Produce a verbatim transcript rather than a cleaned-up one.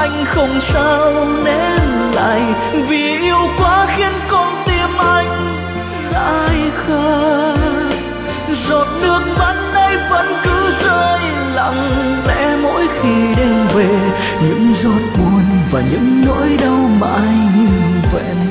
anh không sao nén lại, vì yêu quá khiến con tim anh dại khờ. Giọt nước mắt ấy vẫn cứ rơi lặng lẽ mỗi khi đêm về, những giọt buồn và những nỗi đau mãi như vẹn